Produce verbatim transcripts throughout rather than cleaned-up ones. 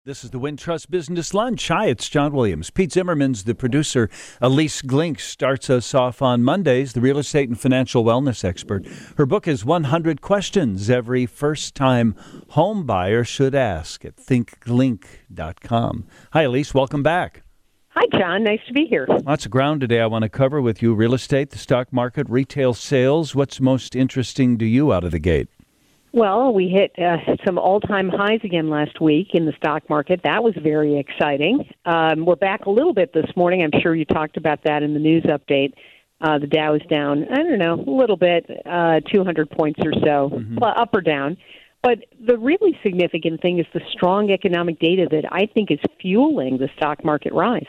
This is the Wintrust Business Lunch. Hi, it's John Williams. Pete Zimmerman's the producer. Elise Glink starts us off on Mondays, the real estate and financial wellness expert. Her book is one hundred Questions Every First-Time Home Buyer Should Ask at think glink dot com. Hi, Elise. Welcome back. Hi, John. Nice to be here. Lots of ground today I want to cover with you. Real estate, the stock market, retail sales. What's most interesting to you out of the gate? Well, we hit uh, some all-time highs again last week in the stock market. That was very exciting. Um, we're back a little bit this morning. I'm sure you talked about that in the news update. Uh, the Dow is down, I don't know, a little bit, uh, two hundred points or so, mm-hmm. up or down. But the really significant thing is the strong economic data that I think is fueling the stock market rise.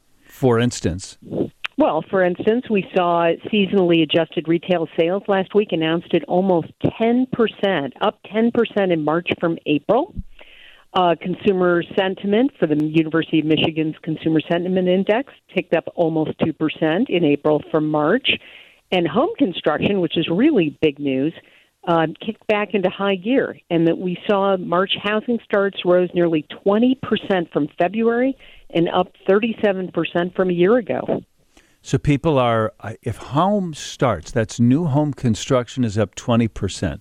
For instance? Well, for instance, we saw seasonally adjusted retail sales last week announced at almost ten percent, up ten percent in March from April. Uh, consumer sentiment for the University of Michigan's Consumer Sentiment Index ticked up almost two percent in April from March. And home construction, which is really big news, uh, kicked back into high gear. And that we saw March housing starts rose nearly twenty percent from February and up thirty-seven percent from a year ago. So people are, if home starts, that's new home construction is up twenty percent.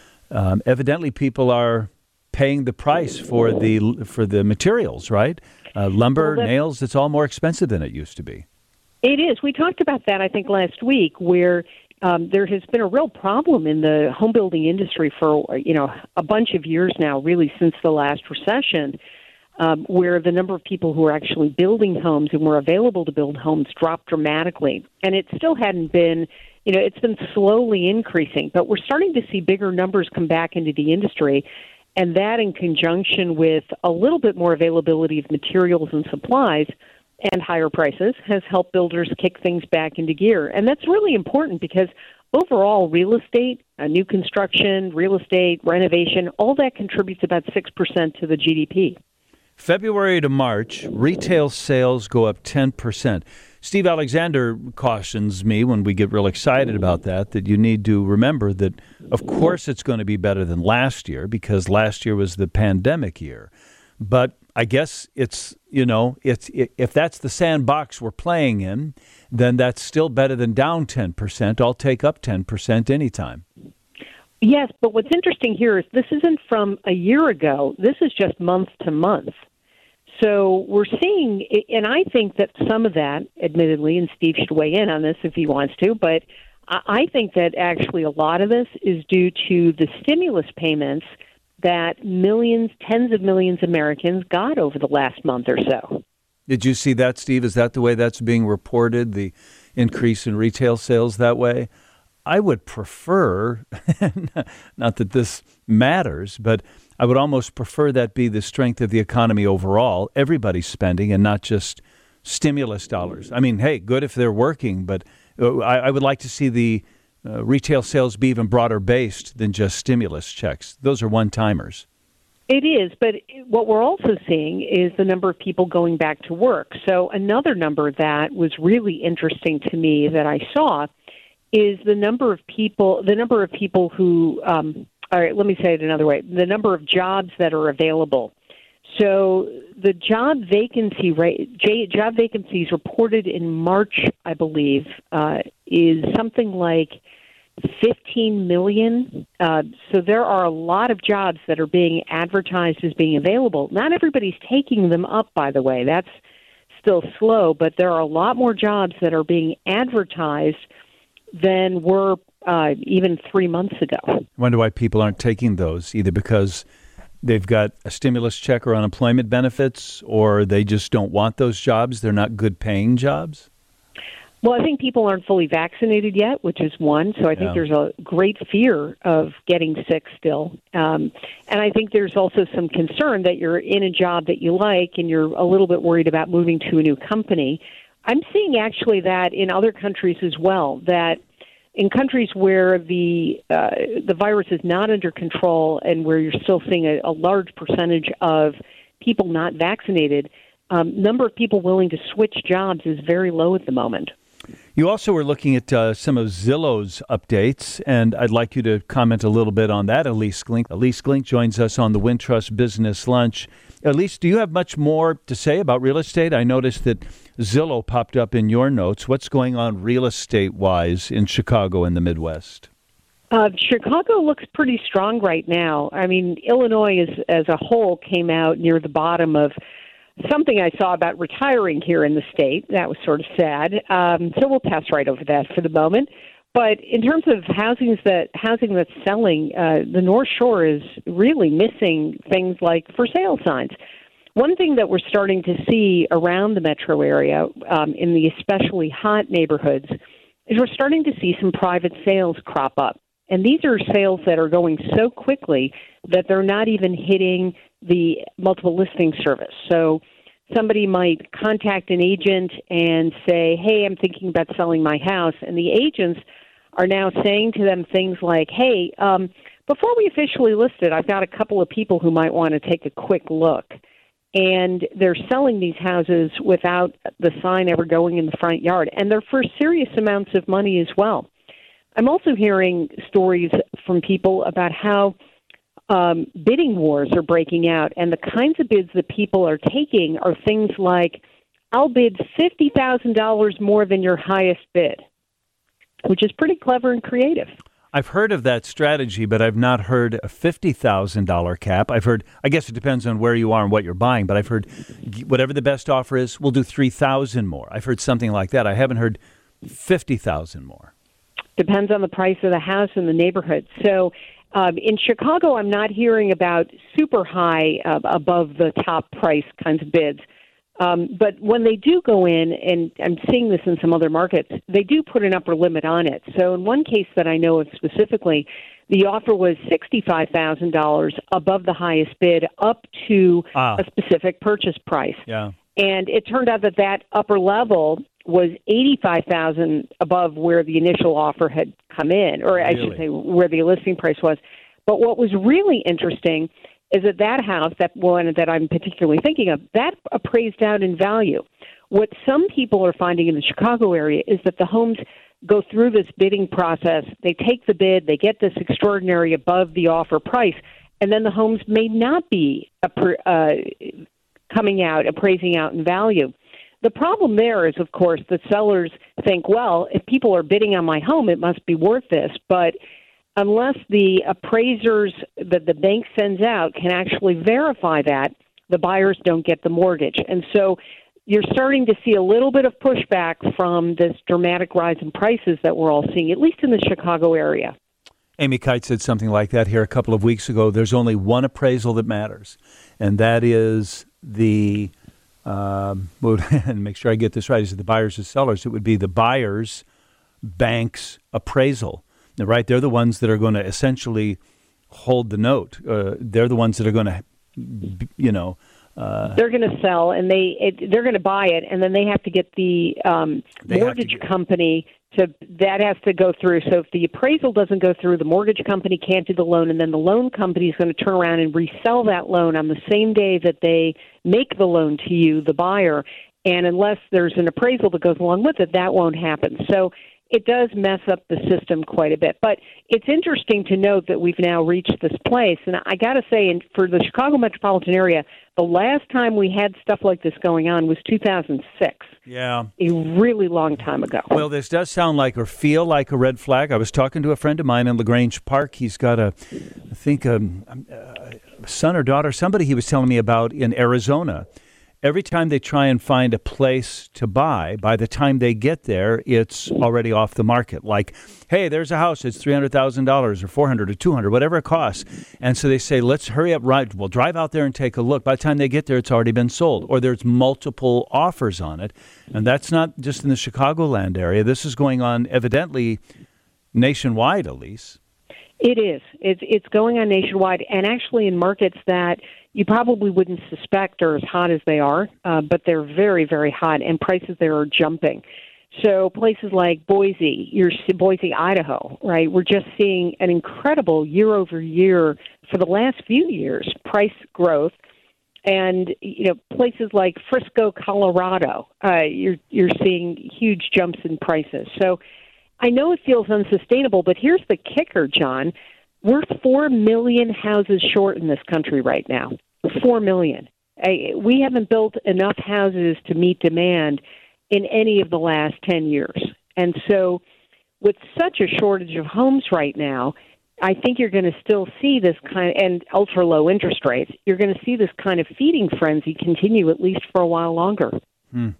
Um, evidently, people are paying the price for the for the materials, right? Uh, lumber, well, nails, it's all more expensive than it used to be. It is. We talked about that, I think, last week, where um, there has been a real problem in the home building industry for, you know, a bunch of years now, really since the last recession. Um, where the number of people who are actually building homes and were available to build homes dropped dramatically. And it still hadn't been, you know, it's been slowly increasing, but we're starting to see bigger numbers come back into the industry. And that in conjunction with a little bit more availability of materials and supplies and higher prices has helped builders kick things back into gear. And that's really important because overall real estate, uh, new construction, real estate, renovation, all that contributes about six percent to the G D P. February to March, retail sales go up ten percent. Steve Alexander cautions me when we get real excited about that, that you need to remember that, of course, it's going to be better than last year because last year was the pandemic year. But I guess it's, you know, it's if that's the sandbox we're playing in, then that's still better than down ten percent. I'll take up ten percent anytime. Yes, but what's interesting here is this isn't from a year ago. This is just month to month. So we're seeing, and I think that some of that, admittedly, and Steve should weigh in on this if he wants to, but I think that actually a lot of this is due to the stimulus payments that millions, tens of millions of Americans got over the last month or so. Did you see that, Steve? Is that the way that's being reported, the increase in retail sales that way? I would prefer, not that this matters, but I would almost prefer that be the strength of the economy overall, everybody's spending and not just stimulus dollars. I mean, hey, good if they're working, but I, I would like to see the uh, retail sales be even broader based than just stimulus checks. Those are one-timers. It is, but what we're also seeing is the number of people going back to work. So another number that was really interesting to me that I saw is the number of people, the number of people who, um, all right, let me say it another way, the number of jobs that are available. So the job vacancy rate, job vacancies reported in March, I believe, uh, is something like fifteen million. Uh, so there are a lot of jobs that are being advertised as being available. Not everybody's taking them up, by the way. That's still slow, but there are a lot more jobs that are being advertised than were uh, even three months ago. I wonder why people aren't taking those, either because they've got a stimulus check or unemployment benefits, or they just don't want those jobs. They're not good paying jobs. Well, I think people aren't fully vaccinated yet, which is one. So I think yeah. there's a great fear of getting sick still. Um, and I think there's also some concern that you're in a job that you like and you're a little bit worried about moving to a new company. I'm seeing actually that in other countries as well, that in countries where the uh, the virus is not under control and where you're still seeing a, a large percentage of people not vaccinated, um, number of people willing to switch jobs is very low at the moment. You also were looking at uh, some of Zillow's updates, and I'd like you to comment a little bit on that, Elise Glink. Elise Glink joins us on the Wintrust Business Lunch. at least, do you have much more to say about real estate? I noticed that Zillow popped up in your notes. What's going on real estate-wise in Chicago and the Midwest? Uh, Chicago looks pretty strong right now. I mean, Illinois is, as a whole came out near the bottom of something I saw about retiring here in the state. That was sort of sad. Um, so we'll pass right over that for the moment. But in terms of housing that housing that's selling, uh, the North Shore is really missing things like for sale signs. One thing that we're starting to see around the metro area, um, in the especially hot neighborhoods, is we're starting to see some private sales crop up. And these are sales that are going so quickly that they're not even hitting the multiple listing service. So somebody might contact an agent and say, hey, I'm thinking about selling my house. And the agents are now saying to them things like, hey, um, before we officially list it, I've got a couple of people who might want to take a quick look. And they're selling these houses without the sign ever going in the front yard. And they're for serious amounts of money as well. I'm also hearing stories from people about how um, bidding wars are breaking out, and the kinds of bids that people are taking are things like, I'll bid fifty thousand dollars more than your highest bid, which is pretty clever and creative. I've heard of that strategy, but I've not heard a fifty thousand dollars cap. I've heard, I guess it depends on where you are and what you're buying, but I've heard whatever the best offer is, we'll do three thousand dollars more. I've heard something like that. I haven't heard fifty thousand dollars more. Depends on the price of the house and the neighborhood. So um, in Chicago, I'm not hearing about super high, uh, above the top price kinds of bids. Um, but when they do go in, and I'm seeing this in some other markets, they do put an upper limit on it. So in one case that I know of specifically, the offer was sixty-five thousand dollars above the highest bid up to ah. a specific purchase price. Yeah. And it turned out that that upper level was eighty-five thousand dollars above where the initial offer had come in, or I really? should say where the listing price was. But what was really interesting is that that house, that one that I'm particularly thinking of, that appraised out in value. What some people are finding in the Chicago area is that the homes go through this bidding process. They take the bid, they get this extraordinary above the offer price, and then the homes may not be uh, coming out, appraising out in value. The problem there is, of course, that sellers think, well, if people are bidding on my home, it must be worth this. But unless the appraisers that the bank sends out can actually verify that, the buyers don't get the mortgage. And so you're starting to see a little bit of pushback from this dramatic rise in prices that we're all seeing, at least in the Chicago area. Amy Kite said something like that here a couple of weeks ago. There's only one appraisal that matters, and that is the Um, and make sure I get this right, is it the buyers or sellers? It would be the buyer's bank's appraisal, right? They're the ones that are going to essentially hold the note. Uh, they're the ones that are going to, you know. Uh, they're going to sell, and they it, they're going to buy it, and then they have to get the um, mortgage get, company to, that has to go through. So if the appraisal doesn't go through, the mortgage company can't do the loan, and then the loan company is going to turn around and resell that loan on the same day that they make the loan to you, the buyer. And unless there's an appraisal that goes along with it, that won't happen. So it does mess up the system quite a bit. But it's interesting to note that we've now reached this place. And I got to say, in, for the Chicago metropolitan area, the last time we had stuff like this going on was two thousand six. Yeah. A really long time ago. Well, this does sound like or feel like a red flag. I was talking to a friend of mine in LaGrange Park. He's got a, I think, a, a son or daughter, somebody he was telling me about in Arizona. Every time they try and find a place to buy, by the time they get there, it's already off the market. Like, hey, there's a house, it's three hundred thousand dollars or four hundred thousand dollars or two hundred thousand dollars, whatever it costs. And so they say, let's hurry up, right? We'll drive out there and take a look. By the time they get there, it's already been sold, or there's multiple offers on it. And that's not just in the Chicagoland area. This is going on evidently nationwide, Elise. It is. It's, it's going on nationwide, and actually in markets that you probably wouldn't suspect are as hot as they are, uh, but they're very, very hot, and prices there are jumping. So places like Boise, you're, Boise, Idaho, right? We're just seeing an incredible year-over-year, for the last few years, price growth. And, you know, places like Frisco, Colorado, uh, you're you're seeing huge jumps in prices. So I know it feels unsustainable, but here's the kicker, John. We're four million houses short in this country right now. Four million. I, we haven't built enough houses to meet demand in any of the last ten years. And so with such a shortage of homes right now, I think you're going to still see this kind of, and ultra low interest rates, you're going to see this kind of feeding frenzy continue at least for a while longer. Hmm.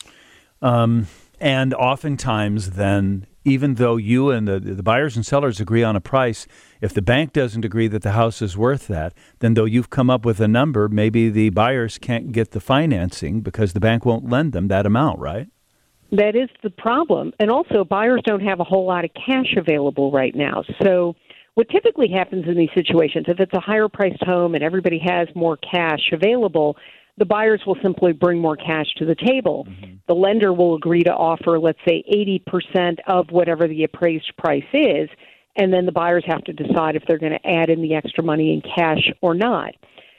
Um, and oftentimes then, even though you and the, the buyers and sellers agree on a price, if the bank doesn't agree that the house is worth that, then though you've come up with a number, maybe the buyers can't get the financing because the bank won't lend them that amount, right? That is the problem. And also, buyers don't have a whole lot of cash available right now. So what typically happens in these situations, if it's a higher priced home and everybody has more cash available, the buyers will simply bring more cash to the table. Mm-hmm. The lender will agree to offer, let's say, eighty percent of whatever the appraised price is, and then the buyers have to decide if they're going to add in the extra money in cash or not.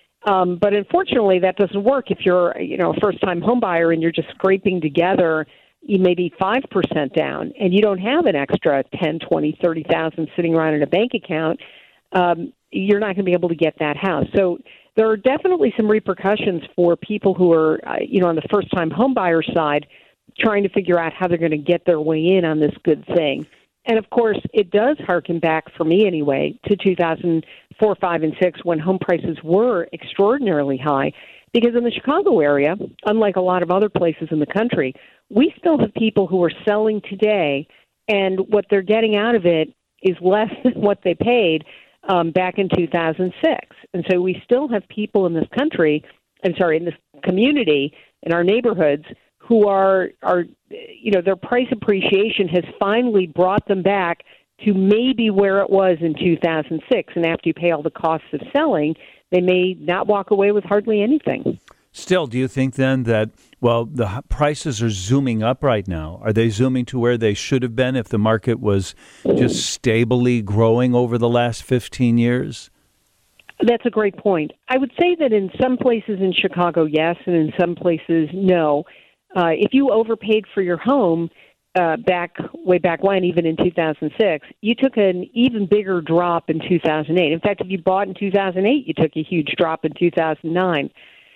Um, but unfortunately, that doesn't work if you're, you know, a first-time home buyer and you're just scraping together maybe five percent down, and you don't have an extra ten, twenty, thirty thousand sitting around in a bank account. Um, you're not going to be able to get that house. So there are definitely some repercussions for people who are, uh, you know, on the first-time home buyer side, trying to figure out how they're going to get their way in on this good thing. And of course, it does harken back, for me anyway, to two thousand four, five, and six, when home prices were extraordinarily high. Because in the Chicago area, unlike a lot of other places in the country, we still have people who are selling today, and what they're getting out of it is less than what they paid um, back in two thousand six. And so we still have people in this country, I'm sorry, in this community, in our neighborhoods, who are, are, you know, their price appreciation has finally brought them back to maybe where it was in two thousand six. And after you pay all the costs of selling, they may not walk away with hardly anything. Still, do you think then that, well, the prices are zooming up right now? Are they zooming to where they should have been if the market was just stably growing over the last fifteen years? That's a great point. I would say that in some places in Chicago, yes, and in some places, no. Uh, if you overpaid for your home uh, back way back when, even in two thousand six, you took an even bigger drop in two thousand eight. In fact, if you bought in two thousand eight, you took a huge drop in two thousand nine.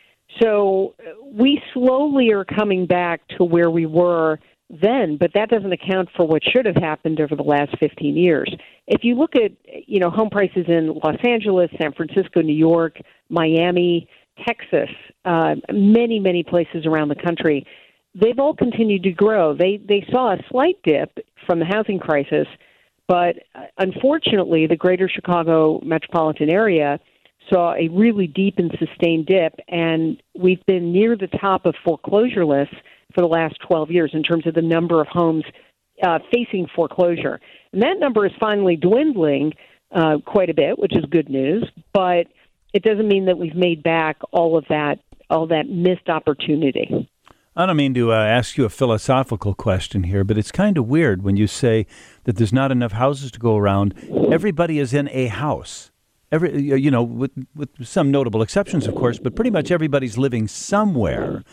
So we slowly are coming back to where we were then, but that doesn't account for what should have happened over the last fifteen years. If you look at, you know, home prices in Los Angeles, San Francisco, New York, Miami, Texas, uh, many, many places around the country, they've all continued to grow. They they saw a slight dip from the housing crisis, but unfortunately, the greater Chicago metropolitan area saw a really deep and sustained dip, and we've been near the top of foreclosure lists for the last twelve years in terms of the number of homes uh, facing foreclosure. And that number is finally dwindling uh, quite a bit, which is good news, but it doesn't mean that we've made back all of that, all that missed opportunity. I don't mean to uh, ask you a philosophical question here, but it's kind of weird when you say that there's not enough houses to go around. Everybody is in a house. Every, you know, with, with some notable exceptions, of course, but pretty much everybody's living somewhere.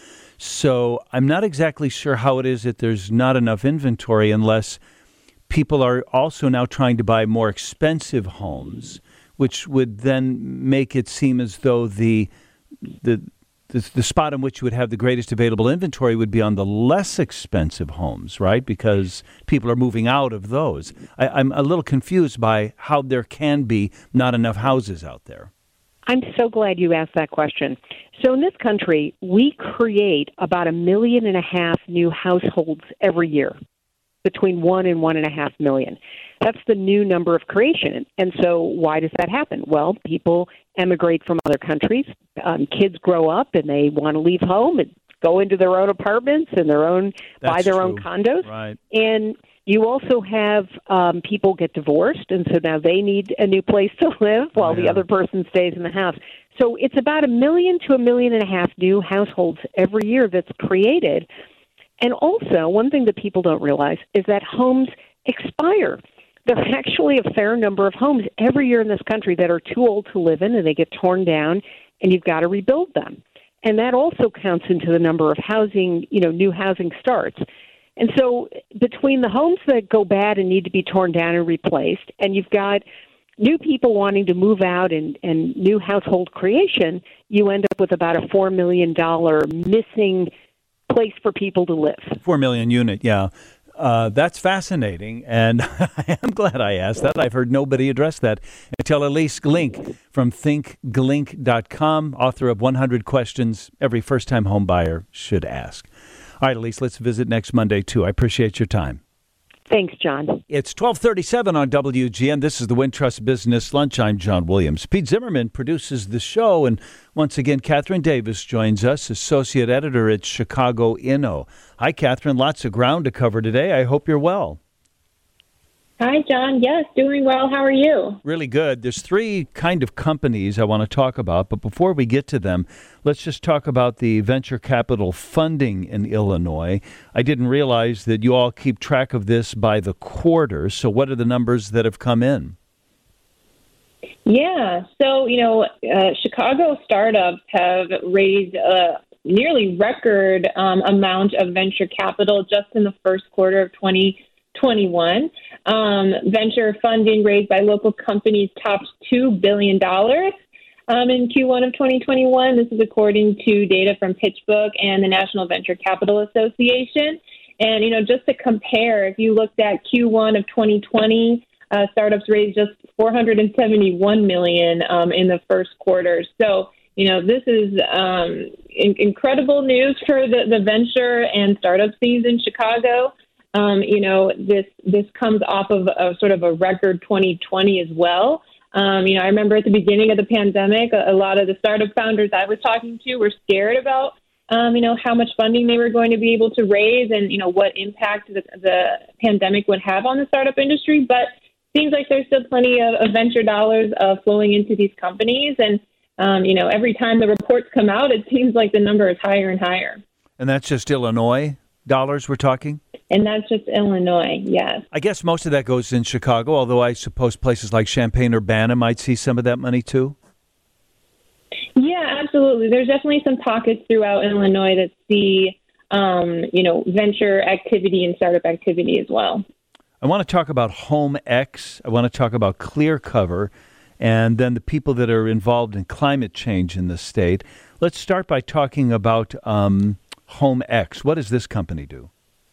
So I'm not exactly sure how it is that there's not enough inventory unless people are also now trying to buy more expensive homes, which would then make it seem as though the the the, the spot in which you would have the greatest available inventory would be on the less expensive homes, right? Because people are moving out of those. I, I'm a little confused by how there can be not enough houses out there. I'm so glad you asked that question. So in this country, we create about a million and a half new households every year, between one and one and a half million. That's the new number of creation. And so why does that happen? Well, people emigrate from other countries. Um, kids grow up and they want to leave home and go into their own apartments and their own, That's buy their true. own condos. Right. And you also have um, people get divorced, and so now they need a new place to live while yeah. the other person stays in the house. So it's about a million to a million and a half new households every year that's created. And also, one thing that people don't realize is that homes expire. There are actually a fair number of homes every year in this country that are too old to live in, and they get torn down, and you've got to rebuild them. And that also counts into the number of housing, you know, new housing starts. And so between the homes that go bad and need to be torn down and replaced, and you've got new people wanting to move out and, and new household creation, you end up with about a four million dollars missing place for people to live. Four million unit, yeah. Uh, that's fascinating, and I am glad I asked that. I've heard nobody address that until Elise Glink from think glink dot com, author of one hundred questions every first-time home buyer should ask. All right, Elise, let's visit next Monday, too. I appreciate your time. Thanks, John. It's twelve thirty-seven on W G N. This is the Wintrust Business Lunch. I'm John Williams. Pete Zimmerman produces the show. And once again, Catherine Davis joins us, associate editor at Chicago Inno. Hi, Catherine. Lots of ground to cover today. I hope you're well. Hi, John. Yes, doing well. How are you? Really good. There's three kind of companies I want to talk about, but before we get to them, let's just talk about the venture capital funding in Illinois. I didn't realize that you all keep track of this by the quarter, so what are the numbers that have come in? Yeah, so, you know, uh, Chicago startups have raised a nearly record um, amount of venture capital just in the first quarter of twenty twenty-one. Um, venture funding raised by local companies topped two billion dollars um, in Q one of twenty twenty-one. This is according to data from PitchBook and the National Venture Capital Association. And, you know, just to compare, if you looked at Q one of twenty twenty, uh, startups raised just four hundred seventy-one million dollars um, in the first quarter. So, you know, this is um, in- incredible news for the, the venture and startup scenes in Chicago. Um, you know, this this comes off of a sort of a record twenty twenty as well. Um, you know, I remember at the beginning of the pandemic, a, a lot of the startup founders I was talking to were scared about, um, you know, how much funding they were going to be able to raise and, you know, what impact the, the pandemic would have on the startup industry. But it seems like there's still plenty of, of venture dollars uh, flowing into these companies. And, um, you know, every time the reports come out, it seems like the number is higher and higher. And that's just Illinois dollars we're talking? And that's just Illinois, yes. I guess most of that goes in Chicago, although I suppose places like Champaign-Urbana might see some of that money too? Yeah, absolutely. There's definitely some pockets throughout Illinois that see, um, you know, venture activity and startup activity as well. I want to talk about HomeX. I want to talk about ClearCover and then the people that are involved in climate change in the state. Let's start by talking about um, HomeX. What does this company do?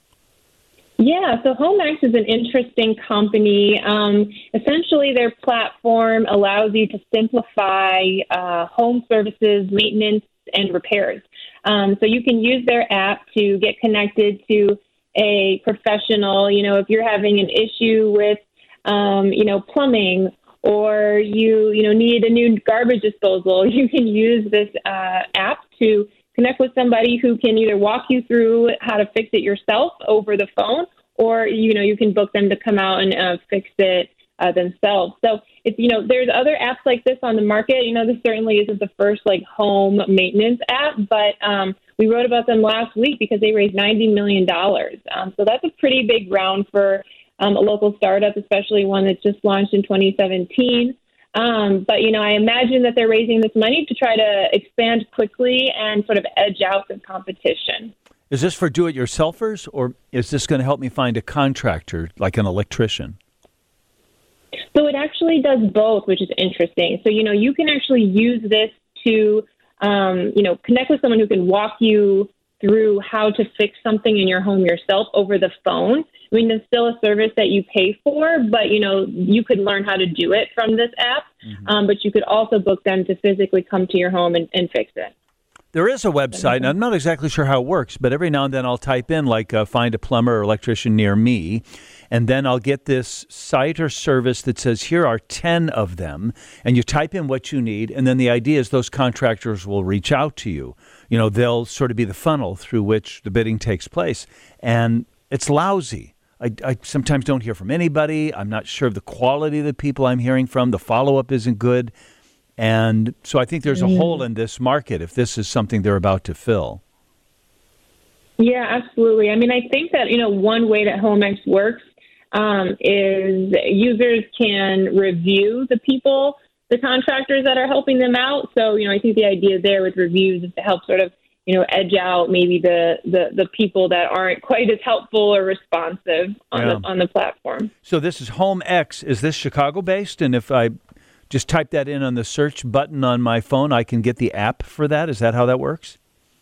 Yeah, so HomeX is an interesting company. Um, essentially, their platform allows you to simplify uh, home services, maintenance, and repairs. Um, so you can use their app to get connected to a professional. You know, if you're having an issue with, um, you know, plumbing, or you, you know, need a new garbage disposal, you can use this uh, app to connect with somebody who can either walk you through how to fix it yourself over the phone, or, you know, you can book them to come out and uh, fix it uh, themselves. So it's, you know, there's other apps like this on the market. You know, this certainly isn't the first like home maintenance app, but um, we wrote about them last week because they raised ninety million dollars. Um, so that's a pretty big round for um, a local startup, especially one that just launched in twenty seventeen. Um, but, you know, I imagine that they're raising this money to try to expand quickly and sort of edge out the competition. Is this for do-it-yourselfers, or is this going to help me find a contractor, like an electrician? So it actually does both, which is interesting. So, you know, you can actually use this to, um, you know, connect with someone who can walk you through how to fix something in your home yourself over the phone. I mean, it's still a service that you pay for, but, you know, you could learn how to do it from this app, mm-hmm. um, but you could also book them to physically come to your home and, and fix it. There is a website, and I'm not exactly sure how it works, but every now and then I'll type in, like, uh, find a plumber or electrician near me, and then I'll get this site or service that says, here are ten of them, and you type in what you need, and then the idea is those contractors will reach out to you. You know, they'll sort of be the funnel through which the bidding takes place, and it's lousy. I, I sometimes don't hear from anybody. I'm not sure of the quality of the people I'm hearing from. The follow-up isn't good. And so I think there's a hole in this market if this is something they're about to fill. Yeah, absolutely. I mean, I think that, you know, one way that HomeX works um, is users can review the people, the contractors that are helping them out. So, you know, I think the idea there with reviews is to help sort of you know, edge out maybe the, the, the people that aren't quite as helpful or responsive on yeah. the on the platform. So this is HomeX. Is this Chicago-based? And if I just type that in on the search button on my phone, I can get the app for that? Is that how that works?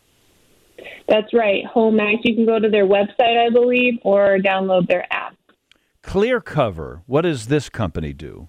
That's right. HomeX. You can go to their website, I believe, or download their app. ClearCover. What does this company do?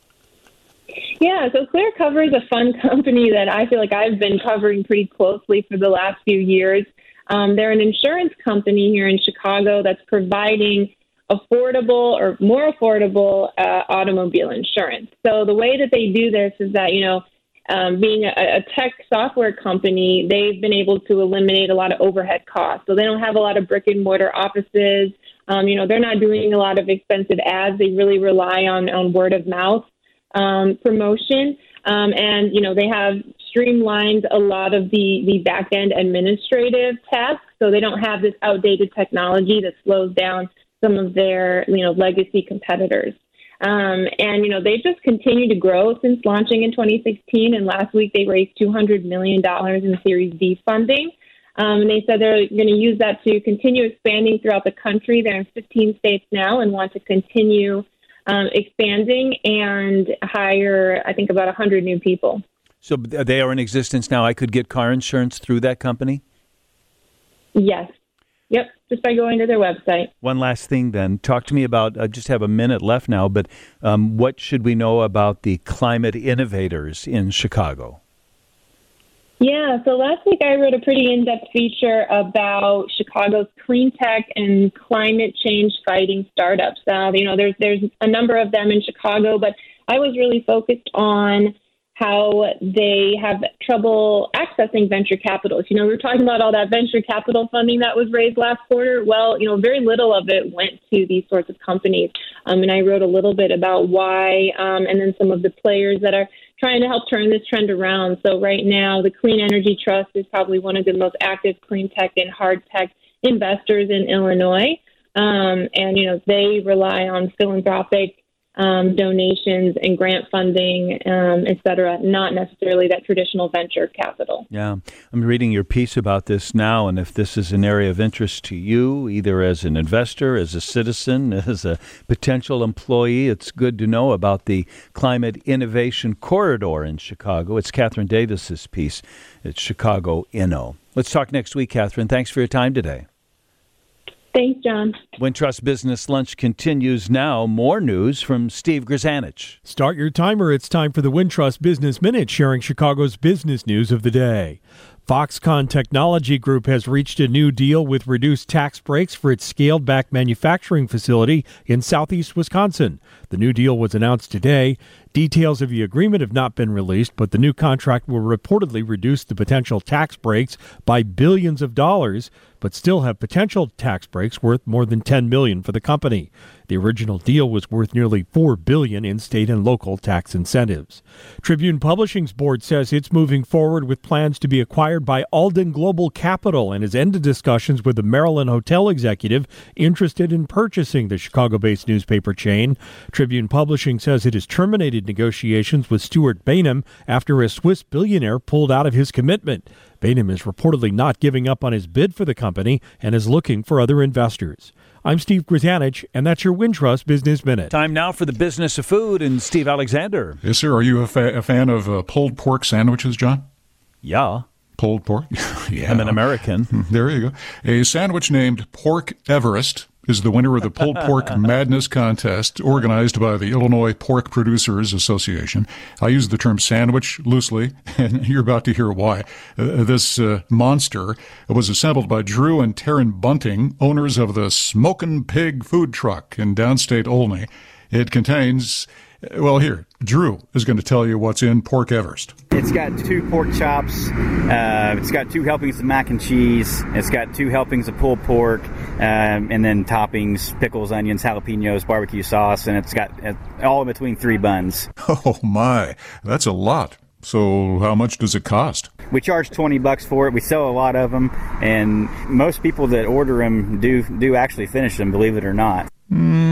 Yeah, so ClearCover is a fun company that I feel like I've been covering pretty closely for the last few years. Um, they're an insurance company here in Chicago that's providing affordable or more affordable uh, automobile insurance. So the way that they do this is that, you know, um, being a, a tech software company, they've been able to eliminate a lot of overhead costs. So they don't have a lot of brick and mortar offices. Um, you know, they're not doing a lot of expensive ads. They really rely on, on word of mouth um, promotion. Um, and, you know, they have streamlined a lot of the, the back end administrative tasks. So they don't have this outdated technology that slows down some of their, you know, legacy competitors. Um, and, you know, they've just continued to grow since launching in twenty sixteen. And last week they raised two hundred million dollars in Series D funding. Um, and they said they're going to use that to continue expanding throughout the country. They're in fifteen states now and want to continue um, expanding and hire, I think, about one hundred new people. So they are in existence now. I could get car insurance through that company? Yes. Yep, just by going to their website. One last thing then. Talk to me about, I just have a minute left now, but um, what should we know about the climate innovators in Chicago? Yeah, so last week I wrote a pretty in-depth feature about Chicago's clean tech and climate change fighting startups. Uh, you know, there's there's a number of them in Chicago, but I was really focused on how they have trouble accessing venture capitals. You know, we were talking about all that venture capital funding that was raised last quarter. Well, you know, very little of it went to these sorts of companies. Um, and I wrote a little bit about why, um, and then some of the players that are trying to help turn this trend around. So right now, the Clean Energy Trust is probably one of the most active clean tech and hard tech investors in Illinois. Um, and, you know, they rely on philanthropic Um, donations and grant funding, um, et cetera, not necessarily that traditional venture capital. Yeah, I'm reading your piece about this now, and if this is an area of interest to you, either as an investor, as a citizen, as a potential employee, it's good to know about the Climate Innovation Corridor in Chicago. It's Catherine Davis's piece. It's Chicago Inno. Let's talk next week, Catherine. Thanks for your time today. Thanks, John. Wintrust Business Lunch continues now. More news from Steve Grzanich. Start your timer. It's time for the Wintrust Business Minute, sharing Chicago's business news of the day. Foxconn Technology Group has reached a new deal with reduced tax breaks for its scaled-back manufacturing facility in southeast Wisconsin. The new deal was announced today. Details of the agreement have not been released, but the new contract will reportedly reduce the potential tax breaks by billions of dollars, but still have potential tax breaks worth more than ten million dollars for the company. The original deal was worth nearly four billion dollars in state and local tax incentives. Tribune Publishing's board says it's moving forward with plans to be acquired by Alden Global Capital and has ended discussions with a Maryland hotel executive interested in purchasing the Chicago-based newspaper chain. Tribune Publishing says it has terminated negotiations with Stuart Bainum after a Swiss billionaire pulled out of his commitment. Bainum is reportedly not giving up on his bid for the company and is looking for other investors. I'm Steve Grzanich, and that's your Wintrust Business Minute. Time now for the business of food and Steve Alexander. Yes, sir. Are you a, fa- a fan of uh, pulled pork sandwiches, John? Yeah. Pulled pork? Yeah. I'm an American. There you go. A sandwich named Pork Everest is the winner of the Pulled Pork Madness Contest organized by the Illinois Pork Producers Association. I use the term sandwich loosely, and you're about to hear why. Uh, this uh, monster was assembled by Drew and Taryn Bunting, owners of the Smokin' Pig food truck in downstate Olney. It contains, well, here, Drew is going to tell you what's in Pork Everest. It's got two pork chops, uh, it's got two helpings of mac and cheese, it's got two helpings of pulled pork, um, and then toppings, pickles, onions, jalapenos, barbecue sauce, and it's got uh, all in between three buns. Oh, my. That's a lot. So how much does it cost? We charge twenty bucks for it. We sell a lot of them, and most people that order them do, do actually finish them, believe it or not. Mm.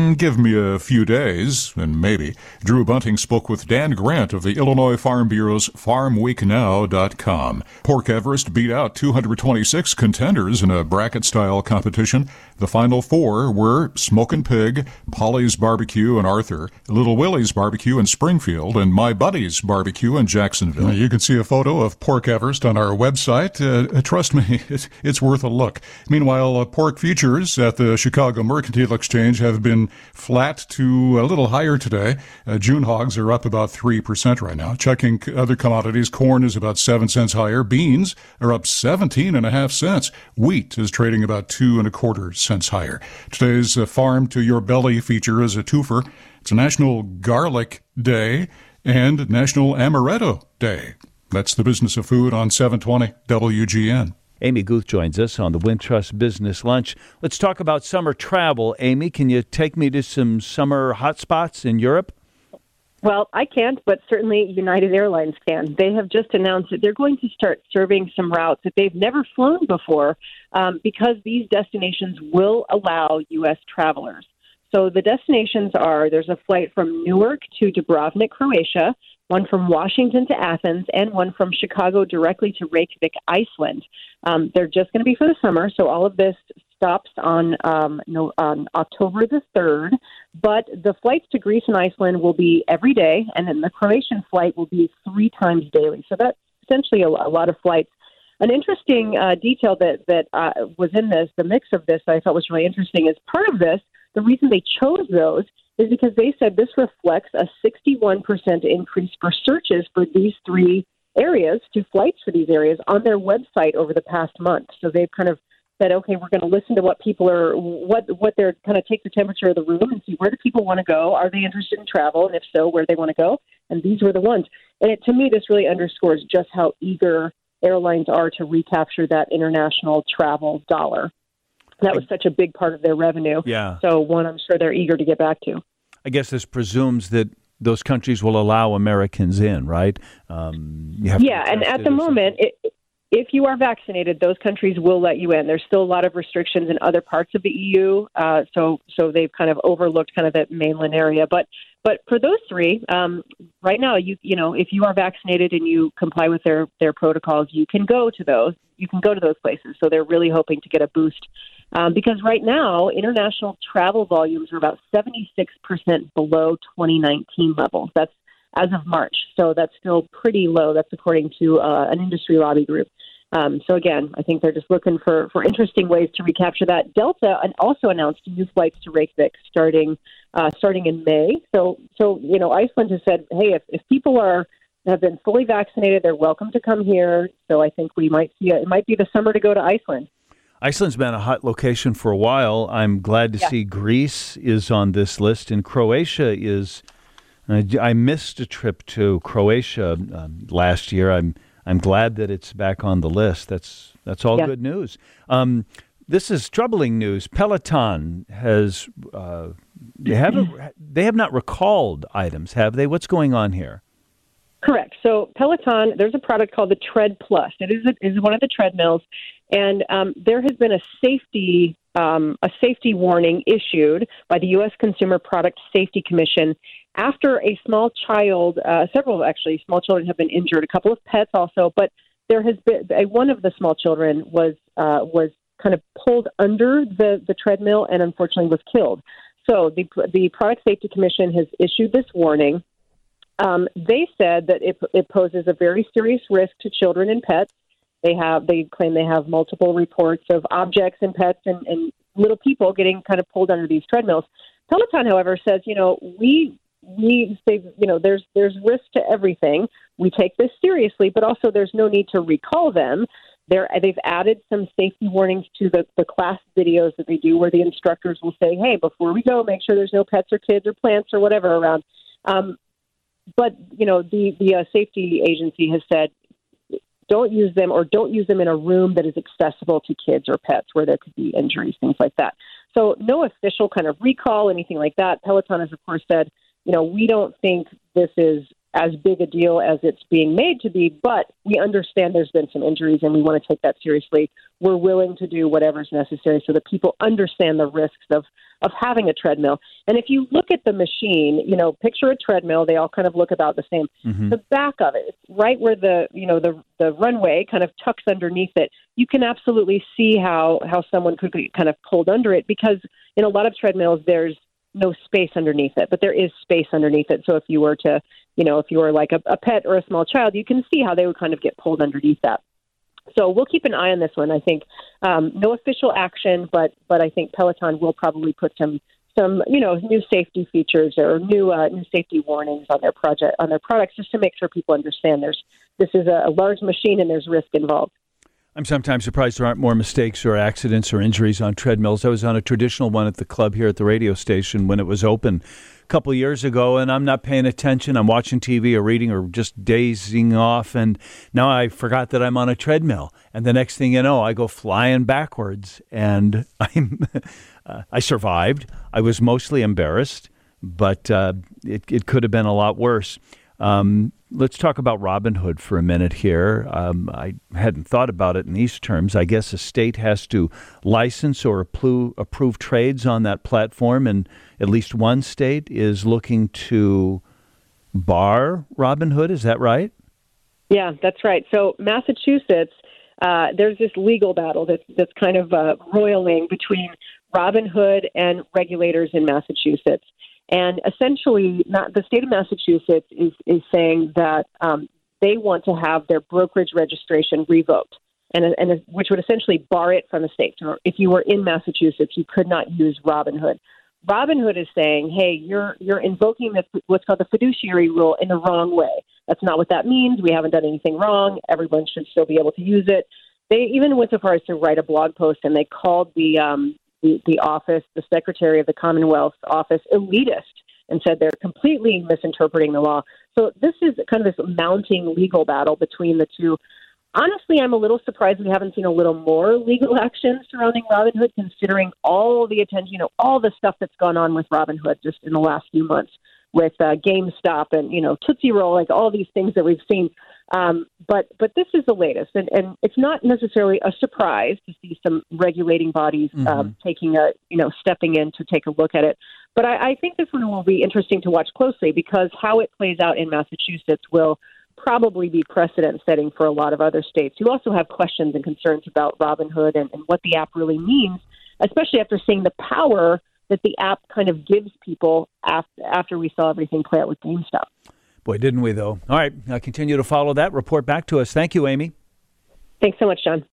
Mm, give me a few days, and maybe. Drew Bunting spoke with Dan Grant of the Illinois Farm Bureau's farm week now dot com. Pork Everest beat out two hundred twenty-six contenders in a bracket-style competition. The final four were Smokin' Pig, Polly's Barbecue in Arthur, Little Willie's Barbecue in Springfield, and My Buddy's Barbecue in Jacksonville. You can see a photo of Pork Everest on our website. Uh, trust me, it's, it's worth a look. Meanwhile, uh, pork futures at the Chicago Mercantile Exchange have been flat to a little higher today. Uh, June hogs are up about three percent right now. Checking other commodities, corn is about seven cents higher. Beans are up seventeen and a half cents. Wheat is trading about two and a quarter cents higher. Today's uh, Farm to Your Belly feature is a twofer. It's a National Garlic Day and National Amaretto Day. That's the business of food on seven twenty W G N. Amy Guth joins us on the Wintrust Business Lunch. Let's talk about summer travel. Amy, can you take me to some summer hotspots in Europe? Well, I can't, but certainly United Airlines can. They have just announced that they're going to start serving some routes that they've never flown before um, because these destinations will allow U S travelers. So the destinations are, there's a flight from Newark to Dubrovnik, Croatia, one from Washington to Athens, and one from Chicago directly to Reykjavik, Iceland. Um, they're just going to be for the summer, so all of this stops on, um, no, on October the third. But the flights to Greece and Iceland will be every day, and then the Croatian flight will be three times daily. So that's essentially a, a lot of flights. An interesting uh, detail that, that uh, was in this, the mix of this, that I thought was really interesting, is part of this, the reason they chose those is because they said this reflects a sixty-one percent increase for searches for these three areas, to flights for these areas, on their website over the past month. So they've kind of said, okay, we're going to listen to what people are, what what they're kind of take the temperature of the room and see where do people want to go? Are they interested in travel? And if so, where they want to go? And these were the ones. And it, to me, this really underscores just how eager airlines are to recapture that international travel dollar. That was such a big part of their revenue. Yeah. So one, I'm sure they're eager to get back to. I guess this presumes that those countries will allow Americans in, right? Um, you have yeah, and at the moment, it, if you are vaccinated, those countries will let you in. There's still a lot of restrictions in other parts of the E U, uh, so so they've kind of overlooked kind of that mainland area. But but for those three, um, right now, you you know, if you are vaccinated and you comply with their their protocols, you can go to those. You can go to those places. So they're really hoping to get a boost. Um, because right now, international travel volumes are about seventy-six percent below twenty nineteen levels. That's as of March. So that's still pretty low. That's according to uh, an industry lobby group. Um, so again, I think they're just looking for, for interesting ways to recapture that. Delta and also announced new flights to Reykjavik starting uh, starting in May. So so you know, Iceland has said, hey, if, if people are have been fully vaccinated, they're welcome to come here. So I think we might see a, it might be the summer to go to Iceland. Iceland's been a hot location for a while. I'm glad to yeah. see Greece is on this list, and Croatia is. I, I missed a trip to Croatia um, last year. I'm I'm glad that it's back on the list. That's that's all yeah. good news. Um, this is troubling news. Peloton has uh, they haven't they have not recalled items, have they? What's going on here? Correct. So Peloton, there's a product called the Tread Plus. It is a, is one of the treadmills, and um, there has been a safety um, a safety warning issued by the U S Consumer Product Safety Commission after a small child, uh, several actually small children have been injured, a couple of pets also, but there has been a, one of the small children was uh, was kind of pulled under the, the treadmill and unfortunately was killed. So the the Product Safety Commission has issued this warning. Um, they said that it, it poses a very serious risk to children and pets. They have they claim they have multiple reports of objects and pets and, and little people getting kind of pulled under these treadmills. Peloton, however, says, you know, we we say, you know, there's there's risk to everything. We take this seriously, but also there's no need to recall them. They're, they've added some safety warnings to the, the class videos that they do where the instructors will say, hey, before we go, make sure there's no pets or kids or plants or whatever around. Um, but, you know, the, the uh, safety agency has said, don't use them or don't use them in a room that is accessible to kids or pets where there could be injuries, things like that. So no official kind of recall, anything like that. Peloton has, of course, said, you know, we don't think this is as big a deal as it's being made to be, but we understand there's been some injuries and we want to take that seriously. We're willing to do whatever's necessary so that people understand the risks of, of having a treadmill. And if you look at the machine, you know, picture a treadmill, they all kind of look about the same. Mm-hmm. The back of it, right where the, you know, the the runway kind of tucks underneath it, you can absolutely see how, how someone could be kind of pulled under it, because in a lot of treadmills, there's no space underneath it, but there is space underneath it. So if you were to, you know, if you were like a, a pet or a small child, you can see how they would kind of get pulled underneath that. So we'll keep an eye on this one. I think um, no official action, but but I think Peloton will probably put some some you know new safety features or new uh, new safety warnings on their project on their products, just to make sure people understand there's this is a, a large machine and there's risk involved. I'm sometimes surprised there aren't more mistakes or accidents or injuries on treadmills. I was on a traditional one at the club here at the radio station when it was open a couple of years ago, and I'm not paying attention. I'm watching T V or reading or just dazing off, and now I forgot that I'm on a treadmill. And the next thing you know, I go flying backwards, and I'm uh, I survived. I was mostly embarrassed, but uh, it, it could have been a lot worse. Um, let's talk about Robinhood for a minute here. Um, I hadn't thought about it in these terms. I guess a state has to license or approve, approve trades on that platform, and at least one state is looking to bar Robinhood. Is that right? Yeah, that's right. So Massachusetts, uh, there's this legal battle that's, that's kind of uh, roiling between Robinhood and regulators in Massachusetts. And essentially, not, the state of Massachusetts is, is saying that um, they want to have their brokerage registration revoked, and, and which would essentially bar it from the state. So if you were in Massachusetts, you could not use Robinhood. Robinhood is saying, hey, you're you're invoking this, what's called the fiduciary rule, in the wrong way. That's not what that means. We haven't done anything wrong. Everyone should still be able to use it. They even went so far as to write a blog post, and they called the um, The, the office, the Secretary of the Commonwealth office, elitist, and said they're completely misinterpreting the law. So this is kind of this mounting legal battle between the two. Honestly, I'm a little surprised we haven't seen a little more legal action surrounding Robinhood, considering all the attention, you know, all the stuff that's gone on with Robinhood just in the last few months with uh, GameStop and, you know, Tootsie Roll, like all these things that we've seen. Um, but but this is the latest, and, and it's not necessarily a surprise to see some regulating bodies mm-hmm. um, taking a, you know, stepping in to take a look at it. But I, I think this one will be interesting to watch closely, because how it plays out in Massachusetts will probably be precedent setting for a lot of other states who also have questions and concerns about Robinhood and, and what the app really means, especially after seeing the power that the app kind of gives people after, after we saw everything play out with GameStop. Boy, didn't we, though. All right, now continue to follow that. Report back to us. Thank you, Amy. Thanks so much, John.